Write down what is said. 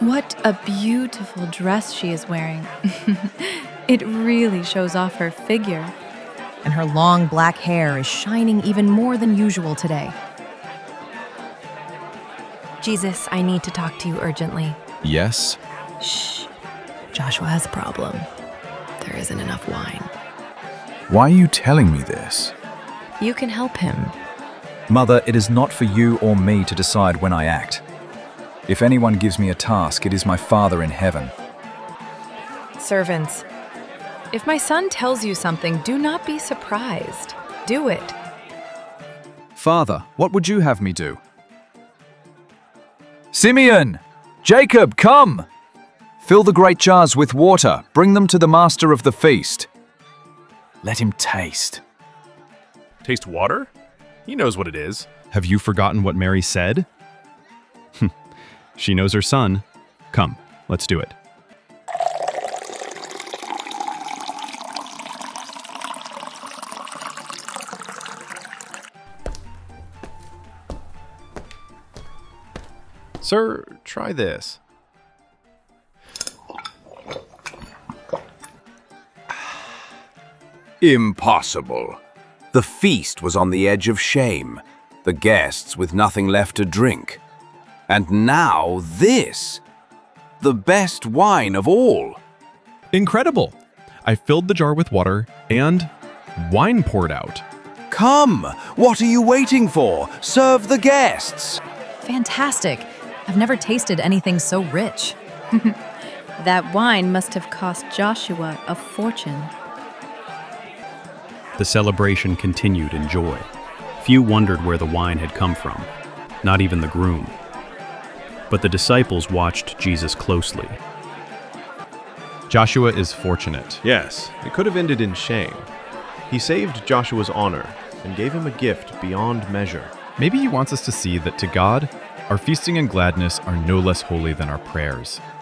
What a beautiful dress she is wearing. It really shows off her figure. And her long black hair is shining even more than usual today. Jesus, I need to talk to you urgently. Yes? Shh. Joshua has a problem. There isn't enough wine. Why are you telling me this? You can help him. Mother, it is not for you or me to decide when I act. If anyone gives me a task, it is my Father in heaven. Servants, if my son tells you something, do not be surprised. Do it. Father, what would you have me do? Simeon! Jacob, come! Fill the great jars with water. Bring them to the master of the feast. Let him taste. Taste water? He knows what it is. Have you forgotten what Mary said? She knows her son. Come, let's do it. Sir, try this. Impossible. The feast was on the edge of shame, the guests with nothing left to drink. And now this! The best wine of all! Incredible! I filled the jar with water and wine poured out. Come! What are you waiting for? Serve the guests! Fantastic. I've never tasted anything so rich. That wine must have cost Joshua a fortune. The celebration continued in joy. Few wondered where the wine had come from, not even the groom. But the disciples watched Jesus closely. Joshua is fortunate. Yes, it could have ended in shame. He saved Joshua's honor and gave him a gift beyond measure. Maybe he wants us to see that to God, our feasting and gladness are no less holy than our prayers.